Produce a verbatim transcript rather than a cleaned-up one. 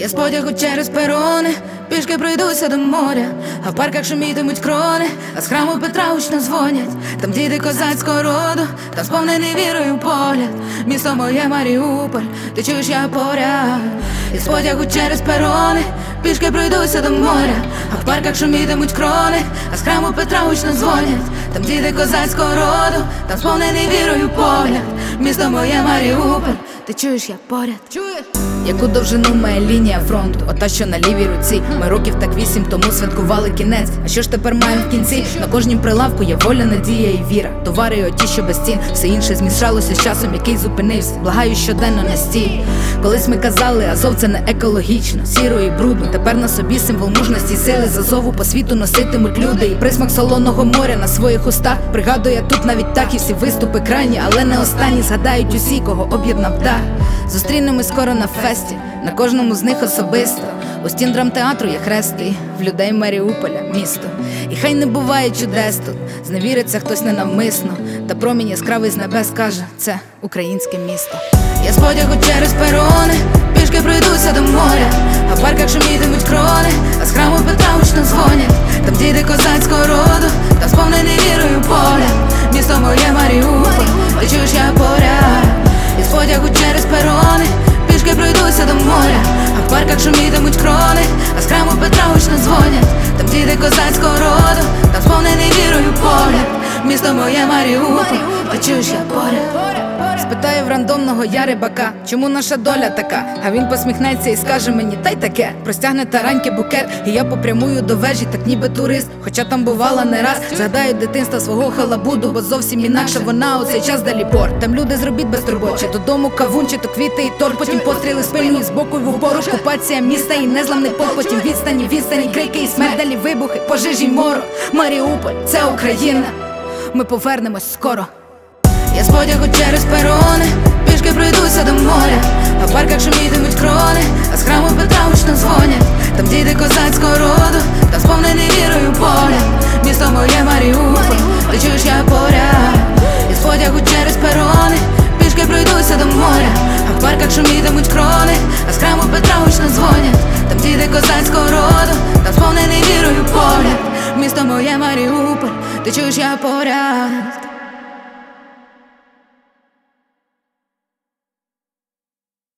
Я з потягу через перони, пішки пройдуся до моря, а в парках шумітимуть крони, а з храму Петра гучно дзвонять. Там діти козацького роду, там сповнений вірою погляд. Місто моє Маріуполь, ти чуєш, я поряд. Я з потягу через перони, пішки пройдуся до моря, а в парках шумітимуть крони, а з храму Петра гучно дзвонять. Там діти козацького роду, там сповнений вірою погляд. Місто моє Маріуполь, ти чуєш, я поряд. Чуєш? Яку довжину має лінія фронту, ота, що на лівій руці. Ми років так вісім тому святкували кінець. А що ж тепер маємо в кінці? На кожнім прилавку є воля, надія і віра. Товари оті, що без цін. Все інше змішалося з часом, який зупинився. Благаю щоденно не стій. Колись ми казали, Азов це не екологічно, сіро і брудно. Тепер на собі символ мужності й сили. З Азову по світу носитимуть люди. І присмак солоного моря на своїх устах. Пригадує тут навіть так, і всі виступи крайні, але не останні. Згадають усі, кого об'єднав дах. Зустрінемось скоро на фесті, на кожному з них особисто. У стін драмтеатру є хрест, і в людей Маріуполя місто. І хай не буває чудес тут, зневіриться хтось ненавмисно, та промінь яскравий з небес каже, це українське місто. Я з потягу через перони, пішки пройдуся до моря, а в парках шумітимуть крони, а з храму Петра гучно дзвонять. Там діти козацького роду, там сповнений вірою погляд. Місто моє Маріуполь, ти чуєш, я поряд. Я з потягу через перони, пішки пройдуся до моря, а в парках шумітимуть крони, а з храму Петра гучно дзвонять. Там діти козацького роду, там сповнений вірою погляд. Місто моє Маріуполь, ти чуєш, я поряд. Спитаю в рандомного я рибака, чому наша доля така? А він посміхнеться і скаже мені, та й таке. Простягне тараньки букет, і я попрямую до вежі, так ніби турист, хоча там бувала не раз. Згадаю дитинства свого халабуду, бо зовсім інакше вона у цей час далі порт. Там люди зробіть безтурботче, додому кавун, чи то квіти і торт. Потім постріли спильні, збоку й в упору, окупація міста і незламний полк. Потім відстані, відстані, крики і смерть, далі вибухи, пожежі й морок. Маріуполь, це Україна, ми повернемось скоро. Я з потягу через перони, пішки пройдуся до моря, а в парках шумітимуть крони, а з храму Петра гучно дзвонять. Там діти козацького роду, там сповнений вірою погляд. Місто моє Маріуполь, ти чуєш, я поряд. Я з потягу через перони, пішки пройдуся до моря, а в парках шумітимуть крони, а з храму Петра гучно дзвонять. Там діти козацького роду, там сповнений вірою погляд. Місто моє Маріуполь, ти чуєш, я поряд.